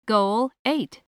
Goal 8.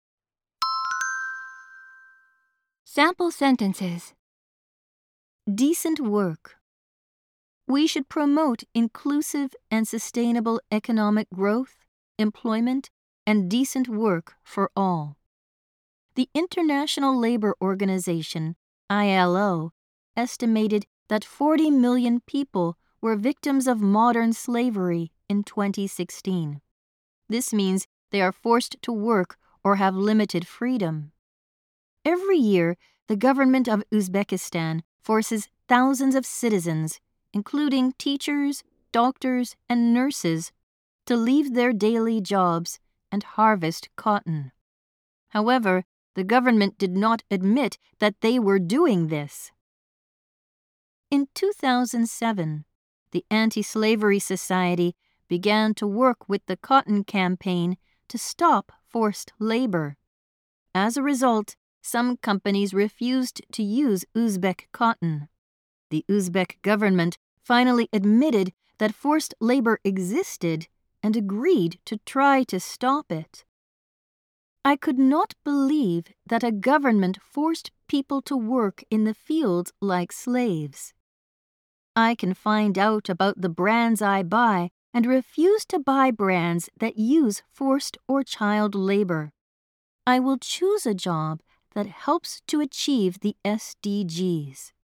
Sample sentences. Decent work. We should promote inclusive and sustainable economic growth, employment, and decent work for all. The International Labour Organization, ILO, estimated that 40 million people were victims of modern slavery in 2016. This means they are forced to work or have limited freedom. Every year, the government of Uzbekistan forces thousands of citizens, including teachers, doctors, and nurses, to leave their daily jobs and harvest cotton. However, the government did not admit that they were doing this. In 2007, the Anti-Slavery Society began to work with the Cotton Campaign to stop forced labor. As a result, some companies refused to use Uzbek cotton. The Uzbek government finally admitted that forced labor existed and agreed to try to stop it. I could not believe that a government forced people to work in the fields like slaves. I can find out about the brands I buy and refuse to buy brands that use forced or child labor. I will choose a job that helps to achieve the SDGs.